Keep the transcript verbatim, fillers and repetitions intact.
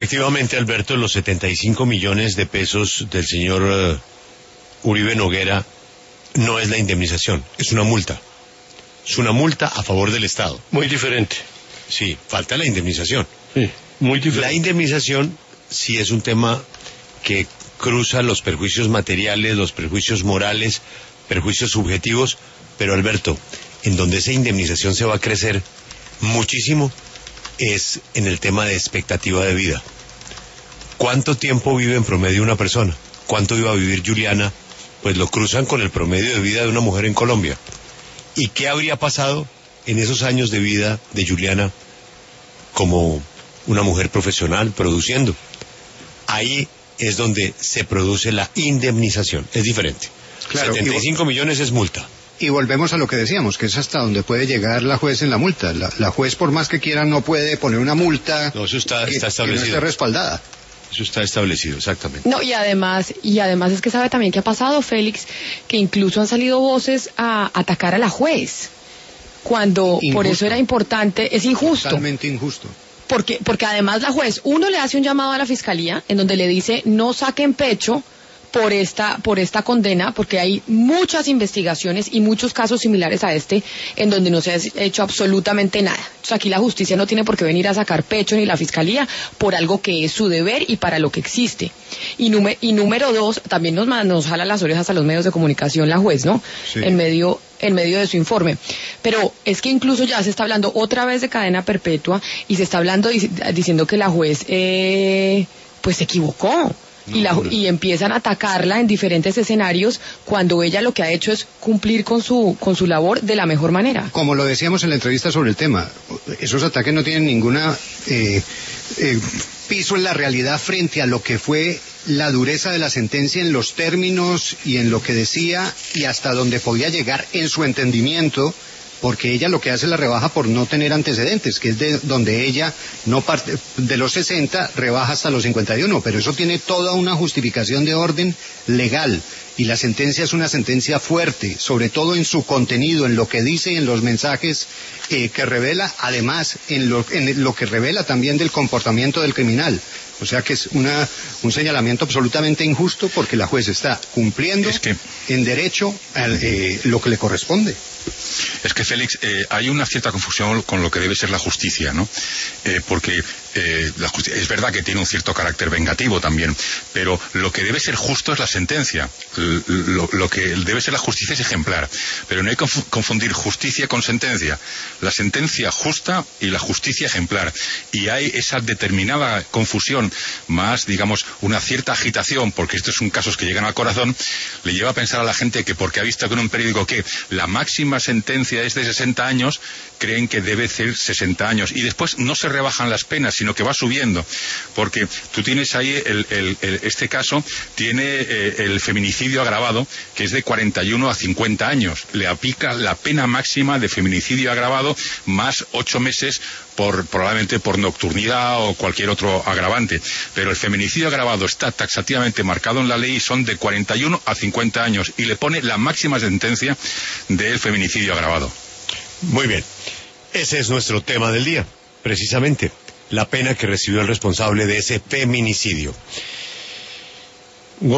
Efectivamente, Alberto, los setenta y cinco millones de pesos del señor uh, Uribe Noguera no es la indemnización, es una multa. Es una multa a favor del Estado. Muy diferente. Sí, falta la indemnización. Sí, muy diferente. La indemnización sí es un tema que cruza los perjuicios materiales, los perjuicios morales, perjuicios subjetivos, pero Alberto, en donde esa indemnización se va a crecer muchísimo es en el tema de expectativa de vida. ¿Cuánto tiempo vive en promedio una persona? ¿Cuánto iba a vivir Juliana? Pues lo cruzan con el promedio de vida de una mujer en Colombia. ¿Y qué habría pasado en esos años de vida de Juliana como una mujer profesional produciendo? Ahí es donde se produce la indemnización, es diferente. Claro, setenta y cinco millones es multa. Y volvemos a lo que decíamos, que es hasta donde puede llegar la juez en la multa. La, la juez, por más que quiera, no puede poner una multa no, eso está, que, está establecido. que no esté respaldada. Eso está establecido, exactamente. No, y además, y además es que sabe también qué ha pasado, Félix, que incluso han salido voces a atacar a la juez, cuando injusto. Por eso era importante, es injusto. Totalmente injusto. Porque, porque además la juez, uno le hace un llamado a la fiscalía, en donde le dice, no saquen pecho por esta por esta condena, porque hay muchas investigaciones y muchos casos similares a este en donde no se ha hecho absolutamente nada. Entonces aquí la justicia no tiene por qué venir a sacar pecho ni la fiscalía por algo que es su deber y para lo que existe. Y, número, y número dos, también nos, nos jala las orejas a los medios de comunicación la juez, ¿no? Sí. En medio en medio de su informe. Pero es que incluso ya se está hablando otra vez de cadena perpetua y se está hablando diciendo que la juez eh, pues se equivocó. No, y, la, no. y empiezan a atacarla en diferentes escenarios cuando ella lo que ha hecho es cumplir con su con su labor de la mejor manera. Como lo decíamos en la entrevista sobre el tema, esos ataques no tienen ninguna eh, eh, piso en la realidad frente a lo que fue la dureza de la sentencia en los términos y en lo que decía y hasta donde podía llegar en su entendimiento, porque ella lo que hace es la rebaja por no tener antecedentes, que es de donde ella no parte de los sesenta rebaja hasta los cincuenta y uno, pero eso tiene toda una justificación de orden legal y la sentencia es una sentencia fuerte, sobre todo en su contenido, en lo que dice y en los mensajes eh, que revela, además en lo, en lo que revela también del comportamiento del criminal. O sea que es una, un señalamiento absolutamente injusto porque la juez está cumpliendo es que, en derecho al, eh, lo que le corresponde. Es que, Félix, eh, hay una cierta confusión con lo que debe ser la justicia, ¿no? Eh, porque eh, la justicia, es verdad que tiene un cierto carácter vengativo también, pero lo que debe ser justo es la sentencia. Lo, lo que debe ser la justicia es ejemplar, pero no hay que confundir justicia con sentencia. La sentencia justa y la justicia ejemplar. Y hay esa determinada confusión, más, digamos, una cierta agitación, porque estos son casos que llegan al corazón, le lleva a pensar a la gente que porque ha visto que en un periódico que la máxima sentencia es de sesenta años, creen que debe ser sesenta años y después no se rebajan las penas, sino que va subiendo, porque tú tienes ahí el, el, el, este caso tiene eh, el feminicidio agravado, que es de cuarenta y uno a cincuenta años, le aplica la pena máxima de feminicidio agravado más ocho meses por, probablemente por nocturnidad o cualquier otro agravante, pero el feminicidio agravado está taxativamente marcado en la ley y son de cuarenta y uno a cincuenta años y le pone la máxima sentencia del feminicidio agravado. Muy bien, ese es nuestro tema del día, precisamente, la pena que recibió el responsable de ese feminicidio.